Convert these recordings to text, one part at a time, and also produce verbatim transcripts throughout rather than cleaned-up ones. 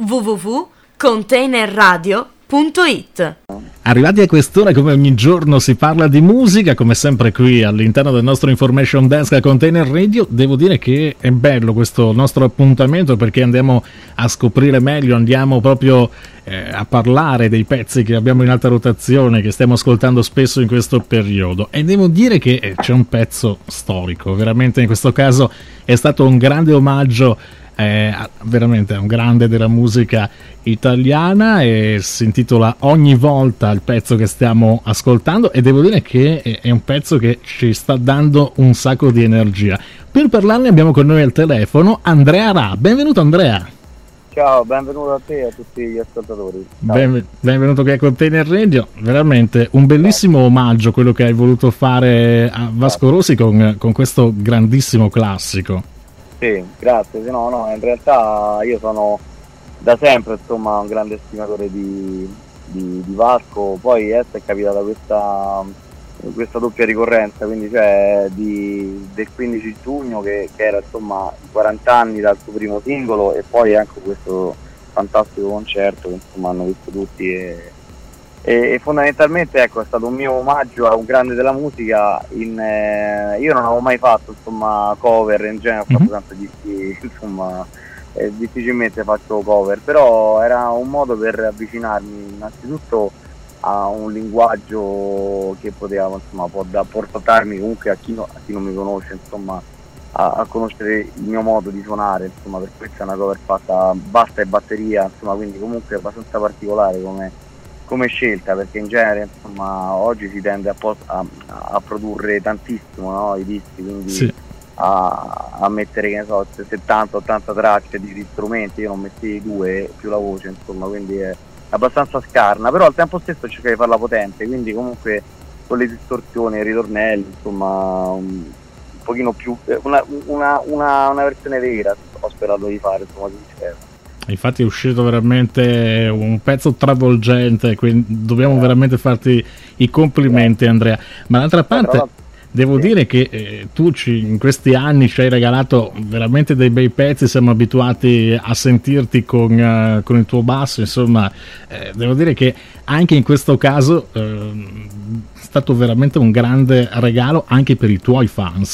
w w w punto container radio punto it. Arrivati a quest'ora, come ogni giorno si parla di musica, come sempre qui all'interno del nostro Information Desk a Container Radio. Devo dire che è bello questo nostro appuntamento perché andiamo a scoprire meglio, andiamo proprio eh, a parlare dei pezzi che abbiamo in alta rotazione, che stiamo ascoltando spesso in questo periodo. E devo dire che eh, c'è un pezzo storico, veramente in questo caso è stato un grande omaggio eh, veramente un grande della musica italiana e si intitola Ogni volta il pezzo che stiamo ascoltando, e devo dire che è un pezzo che ci sta dando un sacco di energia. Per parlarne abbiamo con noi al telefono Andrea Ra. Benvenuto Andrea. Ciao, benvenuto a te e a tutti gli ascoltatori. Ben, benvenuto qui a Container Radio. Veramente un bellissimo omaggio quello che hai voluto fare a Vasco Rossi con, con questo grandissimo classico. Sì, grazie. No, no, in realtà io sono da sempre insomma un grande estimatore di, di, di Vasco. Poi adesso è capitata questa, questa doppia ricorrenza, quindi cioè di, del quindici giugno che, che era insomma i quaranta anni dal suo primo singolo, e poi anche questo fantastico concerto che insomma hanno visto tutti, e, e, e fondamentalmente ecco è stato un mio omaggio a un grande della musica. In, eh, io non avevo mai fatto insomma cover, in genere ho fatto Mm-hmm. tanto di insomma eh, difficilmente faccio cover, però era un modo per avvicinarmi innanzitutto a un linguaggio che poteva insomma può da, portarmi comunque a chi, no, a chi non mi conosce insomma a, a conoscere il mio modo di suonare, insomma, per questa è una cover fatta basta e batteria, insomma, quindi comunque abbastanza particolare come, come scelta, perché in genere insomma oggi si tende a, post- a, a produrre tantissimo, no, i dischi, quindi Sì. a, a mettere che ne so settanta ottanta tracce di, di strumenti. Io non metti due più la voce, insomma, quindi è abbastanza scarna, però al tempo stesso cerca di farla potente, quindi comunque con le distorsioni, i ritornelli, insomma un, un pochino più una, una, una, una versione vera ho sperato di fare, insomma, sincero. Infatti è uscito veramente un pezzo travolgente, quindi dobbiamo Eh. veramente farti i complimenti, Andrea. Ma d'altra parte devo Sì. dire che eh, tu ci, in questi anni ci hai regalato veramente dei bei pezzi, siamo abituati a sentirti con, eh, con il tuo basso, insomma, eh, devo dire che anche in questo caso eh, è stato veramente un grande regalo anche per i tuoi fans.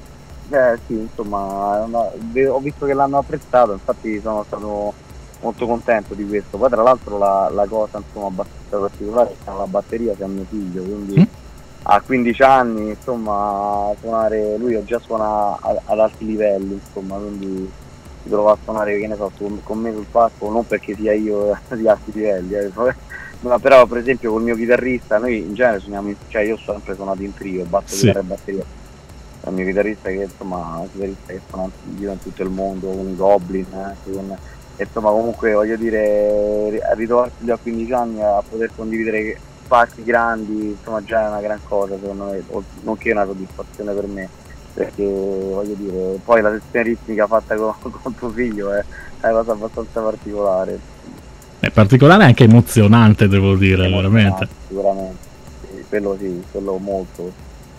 Eh sì, insomma, no, ho visto che l'hanno apprezzato, infatti sono stato molto contento di questo. Poi tra l'altro la, la cosa insomma abbastanza particolare è che la batteria sia mio figlio, quindi Mm. a quindici anni, insomma, suonare, lui già suona a- ad alti livelli, insomma, quindi si trova a suonare, che ne so, su- con me sul palco, non perché sia io di alti livelli, eh, ma però per esempio col mio chitarrista, noi in genere suoniamo, in- cioè io ho sempre suonato in trio, basso, Sì. chitarra e batteria. Il mio chitarrista che insomma un chitarrista che suona in giro in tutto il mondo, con i Goblin, eh, con, e insomma comunque voglio dire, a ritrovarsi a quindici anni a poter condividere spazi grandi, insomma già è una gran cosa secondo me, o- nonché una soddisfazione per me, perché voglio dire, poi la sezione ritmica fatta con, con tuo figlio è una cosa abbastanza particolare. È particolare e anche emozionante, devo dire, Emozionante, veramente. sicuramente, sì, quello sì, quello molto.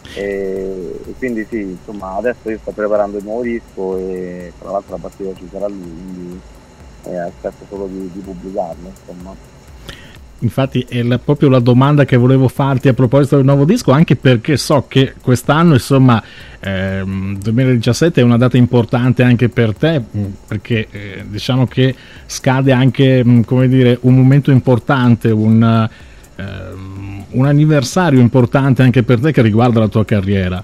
E, e quindi sì, insomma adesso io sto preparando il nuovo disco e tra l'altro la partita ci sarà lui, quindi eh, aspetto solo di, di pubblicarlo, insomma. Infatti è la- proprio la domanda che volevo farti a proposito del nuovo disco, anche perché so che quest'anno, insomma, ehm, duemiladiciassette è una data importante anche per te, mh, perché eh, diciamo che scade anche, mh, come dire, un momento importante, un, ehm, un anniversario importante anche per te che riguarda la tua carriera.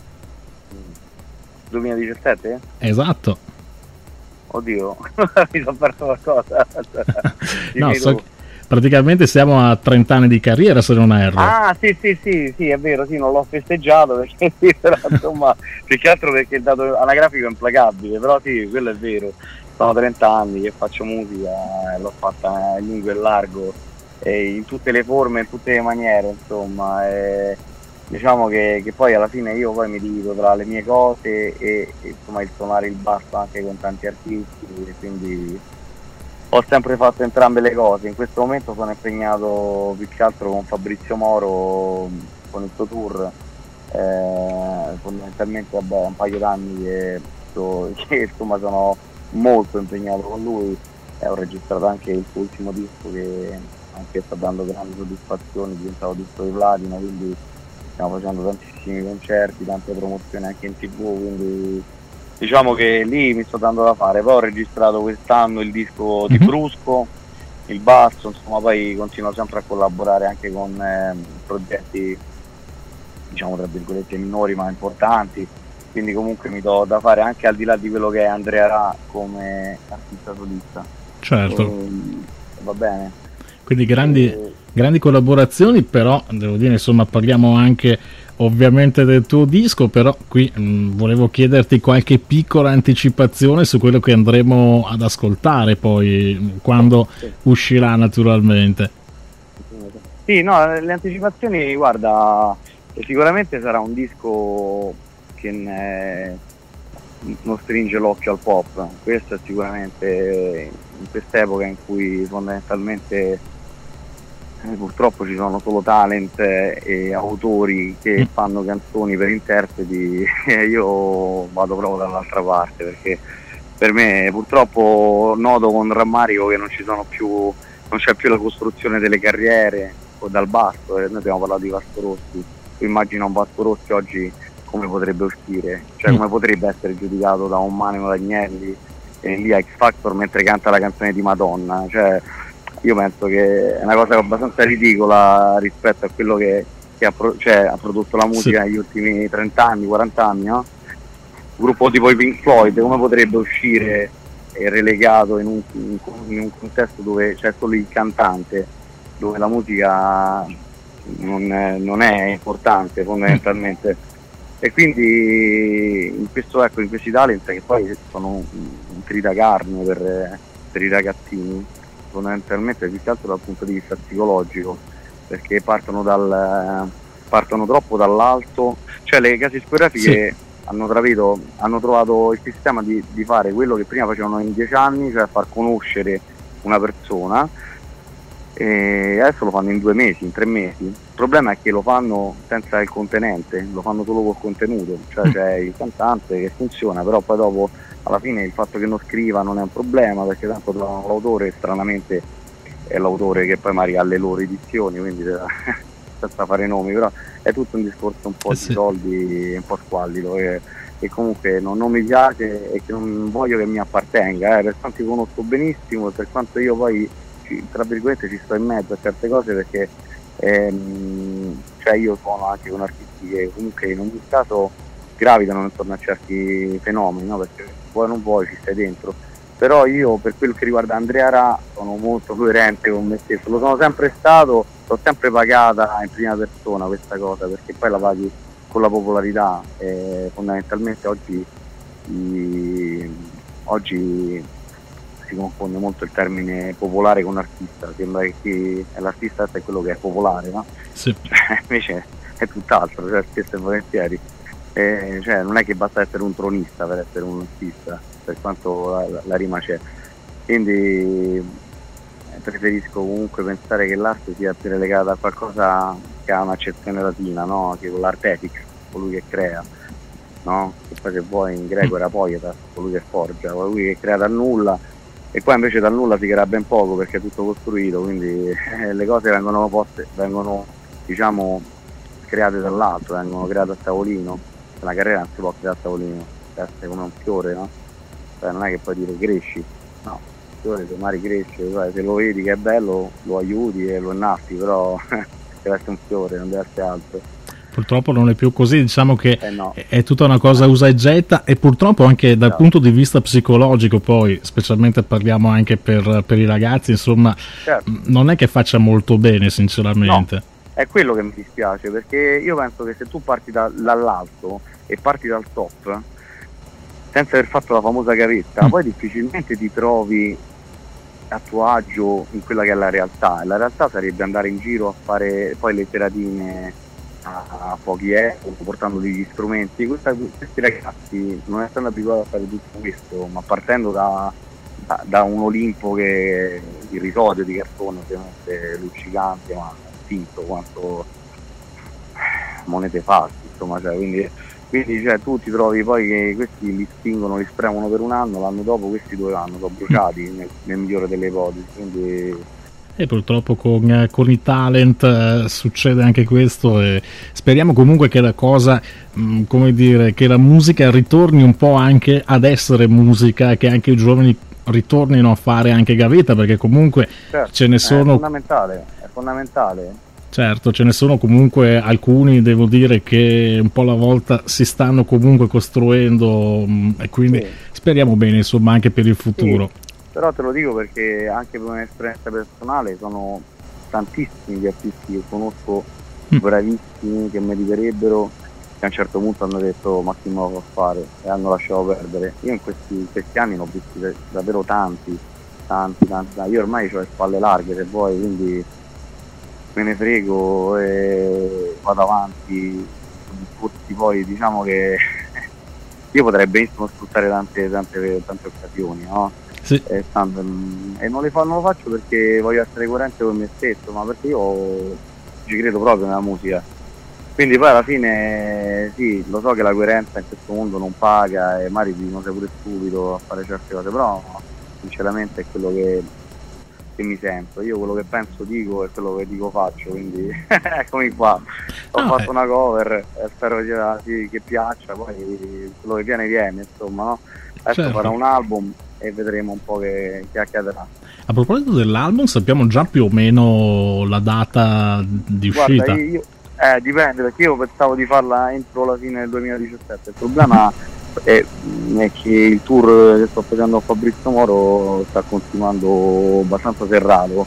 duemiladiciassette? Esatto. Oddio, mi sono perso qualcosa. No, Dimmi so tu. che praticamente siamo a trenta anni di carriera, se non erro. Ah sì sì sì sì, è vero, sì, non l'ho festeggiato perché sì, però insomma più che altro perché il dato anagrafico è implacabile, però sì, quello è vero, sono trenta anni che faccio musica e l'ho fatta in lungo e largo e in tutte le forme, in tutte le maniere, insomma, e diciamo che, che poi alla fine io poi mi divido tra le mie cose e, e insomma il suonare il basso anche con tanti artisti, e quindi ho sempre fatto entrambe le cose. In questo momento sono impegnato più che altro con Fabrizio Moro, con il suo tour, eh, fondamentalmente vabbè, è un paio d'anni che, so- che insomma sono molto impegnato con lui e ho registrato anche il suo ultimo disco che anche sta dando grandi soddisfazioni, è diventato disco di platino, quindi stiamo facendo tantissimi concerti, tante promozioni anche in tv, quindi diciamo che lì mi sto dando da fare. Poi ho registrato quest'anno il disco di Mhm. Brusco, il basso, insomma, poi continuo sempre a collaborare anche con eh, progetti, diciamo tra virgolette minori ma importanti, quindi comunque mi do da fare anche al di là di quello che è Andrea Ra come artista solista. Certo, Ehm, va bene. quindi grandi, E- grandi collaborazioni, però devo dire, insomma, parliamo anche ovviamente del tuo disco, però qui mh, volevo chiederti qualche piccola anticipazione su quello che andremo ad ascoltare poi mh, quando sì. uscirà naturalmente. Sì, no, le anticipazioni, guarda, sicuramente sarà un disco che ne- non stringe l'occhio al pop, questo è sicuramente in quest'epoca in cui fondamentalmente eh, purtroppo ci sono solo talent eh, e autori che Mm. fanno canzoni per interpreti e io vado proprio dall'altra parte perché per me purtroppo noto con rammarico che non ci sono più, non c'è più la costruzione delle carriere o dal basso, eh, noi abbiamo parlato di Vasco Rossi, tu immagina un Vasco Rossi oggi come potrebbe uscire, cioè Mm. come potrebbe essere giudicato da un Manuel Agnelli eh, lì a X Factor mentre canta la canzone di Madonna, cioè io penso che è una cosa abbastanza ridicola rispetto a quello che, che ha, pro- cioè, ha prodotto la musica negli ultimi trenta anni, quaranta anni, no? Un gruppo tipo i Pink Floyd come potrebbe uscire eh, relegato in un, in, in un contesto dove c'è solo il cantante, dove la musica non è, non è importante fondamentalmente, e quindi in, questo, ecco, in questi talent che poi sono un, un tritacarne per, per i ragazzini, fondamentalmente più che altro dal punto di vista psicologico, perché partono dal partono troppo dall'alto, cioè le case discografiche hanno, trapito, hanno trovato il sistema di, di fare quello che prima facevano in dieci anni, cioè far conoscere una persona, e adesso lo fanno in due mesi, in tre mesi. Il problema è che lo fanno senza il contenente, lo fanno solo col contenuto, cioè Mm. c'è il cantante che funziona, però poi dopo alla fine il fatto che non scriva non è un problema, perché tanto trovano l'autore, stranamente è l'autore che poi magari ha le loro edizioni, quindi senza fare nomi, però è tutto un discorso un po' Eh di sì. soldi, un po' squallido, e, e comunque non, non mi piace e che non voglio che mi appartenga, eh, per quanto ti conosco benissimo e per quanto io poi ci, tra virgolette ci sto in mezzo a certe cose, perché ehm, cioè io suono anche con artisti che comunque in ogni caso gravitano intorno a certi fenomeni, no? Perché vuoi o non vuoi ci stai dentro, però io per quello che riguarda Andrea Ra sono molto coerente con me stesso, lo sono sempre stato, l'ho sempre pagata in prima persona questa cosa, perché poi la paghi con la popolarità, e fondamentalmente oggi, i, oggi si confonde molto il termine popolare con artista, sembra che chi è l'artista è quello che è popolare, no? Sì. Invece è tutt'altro, cioè spesso e volentieri. Eh, cioè non è che basta essere un tronista per essere un artista, per quanto la, la rima c'è, quindi eh, preferisco comunque pensare che l'arte sia più relegata a qualcosa che ha un'accezione latina, no? Che con l'artefic, colui che crea, no? Che poi se vuoi in greco era poietas, colui che forgia, colui che crea dal nulla, e qua invece dal nulla si crea ben poco perché è tutto costruito, quindi eh, le cose vengono poste, vengono diciamo create dall'alto, vengono create a tavolino. Una carriera non si può creare a tavolino, deve essere come un fiore, no? Cioè non è che puoi dire cresci, no, il fiore se magari cresce, cioè, se lo vedi che è bello lo aiuti e lo innaffi, però deve essere un fiore, non deve essere altro. Purtroppo non è più così, diciamo che Eh no. è è tutta una cosa usa e getta, e purtroppo anche dal No. punto di vista psicologico poi, specialmente parliamo anche per, per i ragazzi, insomma, Certo. mh, non è che faccia molto bene sinceramente. È quello che mi dispiace, perché io penso che se tu parti da, dall'alto e parti dal top senza aver fatto la famosa gavetta, Mm. poi difficilmente ti trovi a tuo agio in quella che è la realtà, e la realtà sarebbe andare in giro a fare poi le seratine a, a pochi euro portando degli strumenti. Questa, questi ragazzi non essendo abituati a fare tutto questo, ma partendo da, da, da un Olimpo che irrisorio di cartone, ovviamente luccicante, ma finto quanto monete false, insomma, cioè, quindi Quindi cioè, tu ti trovi poi che questi li spingono, li spremono per un anno, l'anno dopo questi due anni sono bruciati nel, nel migliore delle ipotesi. Quindi... E purtroppo con, con i talent eh, succede anche questo, e speriamo comunque che la cosa, mh, come dire, che la musica ritorni un po' anche ad essere musica, che anche i giovani ritornino a fare anche gavetta, perché comunque certo, ce ne sono... È fondamentale, è fondamentale. Certo, ce ne sono comunque alcuni, devo dire, che un po' alla volta si stanno comunque costruendo, mh, e quindi sì. speriamo bene, insomma, anche per il futuro. Sì, però te lo dico perché anche per un'esperienza personale sono tantissimi gli artisti che conosco, mm. bravissimi, che meriterebbero, che a un certo punto hanno detto ma chi me lo fa fare, e hanno lasciato perdere. Io in questi, in questi anni ne ho visti davvero tanti, tanti, tanti, tanti. Io ormai ho le spalle larghe, se vuoi, quindi me ne frego e vado avanti. Poi diciamo che io potrei benissimo sfruttare tante, tante, tante occasioni, no? Sì. E, stando, e non, le fa, non lo faccio perché voglio essere coerente con me stesso, ma perché io ci credo proprio nella musica. Quindi poi alla fine sì, lo so che la coerenza in questo mondo non paga e magari non sei pure stupido a fare certe cose, però sinceramente è quello che che mi sento, io quello che penso dico e quello che dico faccio, quindi eccomi qua, ho no, fatto eh. una cover e spero che, che piaccia, poi quello che viene viene, insomma, no? Adesso certo. farà un album e vedremo un po' che, che accadrà. A proposito dell'album, sappiamo già più o meno la data di uscita? Guarda, io, eh, dipende, perché io pensavo di farla entro la fine del duemiladiciassette, il problema è, è che il tour che sto facendo a Fabrizio Moro sta continuando abbastanza serrato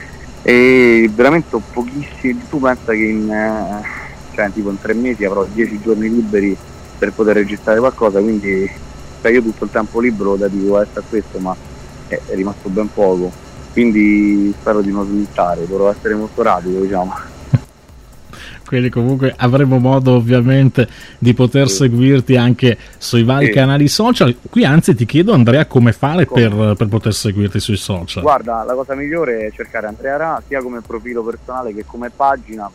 e veramente ho pochissimi. Tu pensa che in, eh, cioè, tipo in tre mesi avrò dieci giorni liberi per poter registrare qualcosa, quindi cioè, io tutto il tempo libero lo dedico a questo, ma è, è rimasto ben poco, quindi spero di non slittare, dovrò essere molto rapido, diciamo. Quindi comunque avremo modo ovviamente di poter sì. seguirti anche sui vari sì. canali social. Qui anzi ti chiedo, Andrea, come fare come? Per, per poter seguirti sui social? Guarda, la cosa migliore è cercare Andrea Ra sia come profilo personale che come pagina,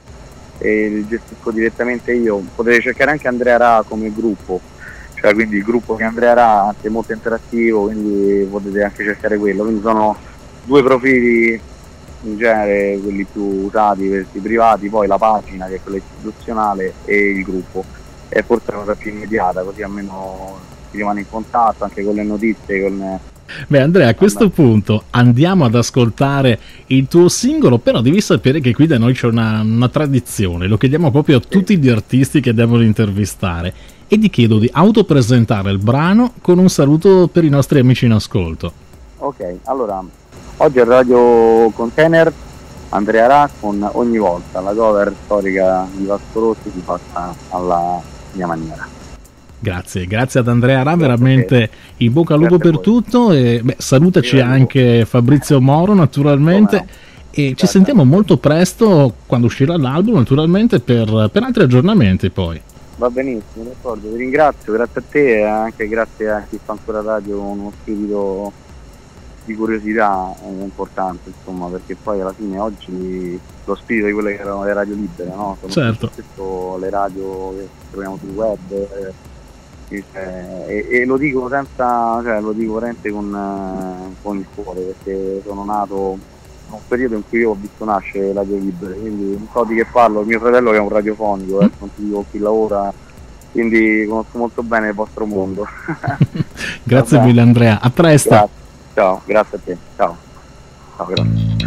e gestisco direttamente io. Potete cercare anche Andrea Ra come gruppo, cioè quindi il gruppo che Andrea Ra è molto interattivo, quindi potete anche cercare quello. Quindi sono due profili in genere, quelli più usati, questi privati, poi la pagina che è quella istituzionale e il gruppo, è forse la cosa più immediata, così almeno si rimane in contatto anche con le notizie, con... Beh Andrea, a questo Andà. punto andiamo ad ascoltare il tuo singolo, però devi sapere che qui da noi c'è una, una tradizione, lo chiediamo proprio a tutti sì. gli artisti che devono intervistare, e ti chiedo di autopresentare il brano con un saluto per i nostri amici in ascolto. Ok, allora oggi al Radio Container Andrea Ra con Ogni volta, la cover storica di Vasco Rossi fatta alla mia maniera. Grazie, grazie ad Andrea Ra, veramente in bocca al lupo per tutto, e beh, salutaci Io anche Fabrizio Moro naturalmente, no. e grazie. Ci sentiamo molto presto quando uscirà l'album naturalmente per, per altri aggiornamenti poi. Va benissimo, d'accordo, vi ringrazio, grazie a te e anche grazie a chi fa ancora radio con uno spirito di curiosità è importante, insomma, perché poi alla fine oggi lo spirito di quelle che erano le radio libere, no? Sono certo. spesso le radio che troviamo sul web eh, e, e lo dico senza, cioè lo dico veramente con, eh, con il cuore, perché sono nato in un periodo in cui io ho visto nascere le radio libere, quindi non so di che parlo. Il mio fratello che è un radiofonico, eh, non ti dico chi lavora, quindi conosco molto bene il vostro mondo. Grazie Vabbè. mille Andrea, a presto. Grazie. Ciao, grazie a te, ciao. Ciao, grazie.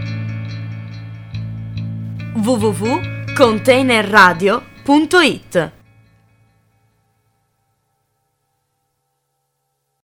w w w punto containerradio punto it